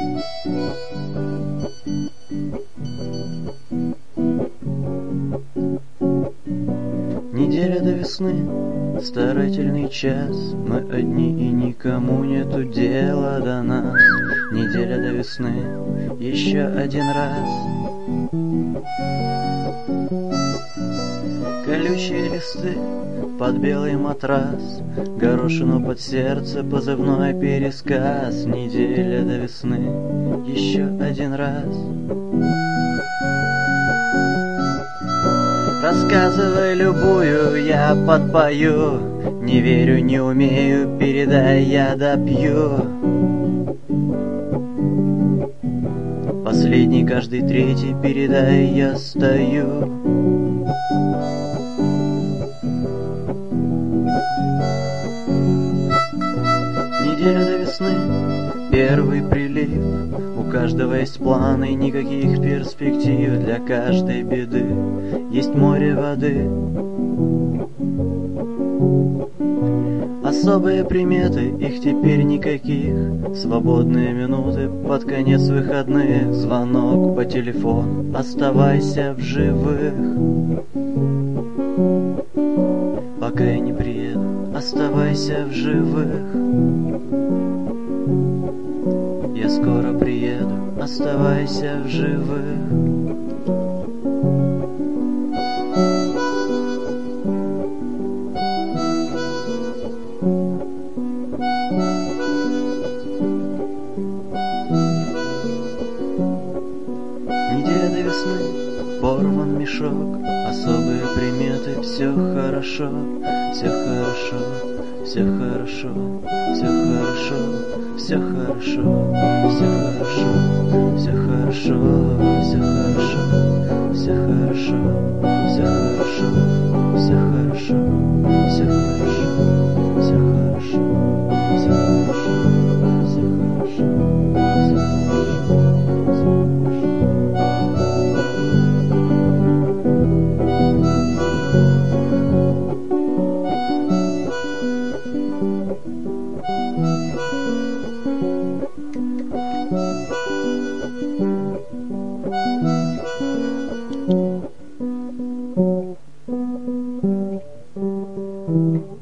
Неделя до весны, старательный час, мы одни и никому нету дела до нас. Неделя до весны, еще один раз. Колючие листы под белый матрас, горошину под сердце, позывной пересказ. Неделя до весны, еще один раз. Рассказывай любую, я подпою. Не верю, не умею, передай, я допью. Последний, каждый третий, передай, я стою. Неделя до весны, первый прилив. У каждого есть планы, никаких перспектив. Для каждой беды есть море воды. Особые приметы, их теперь никаких. Свободные минуты под конец выходных. Звонок по телефону, оставайся в живых. Пока я не приеду, оставайся в живых. Я скоро приеду, оставайся в живых. Неделя до весны, порван мешок, особые приметы, все хорошо, все хорошо, все хорошо, все хорошо, все хорошо, все хорошо, все хорошо, все хорошо, все хорошо, все хорошо, все хорошо, все хорошо, все хорошо, все хорошо, все хорошо. Thank you.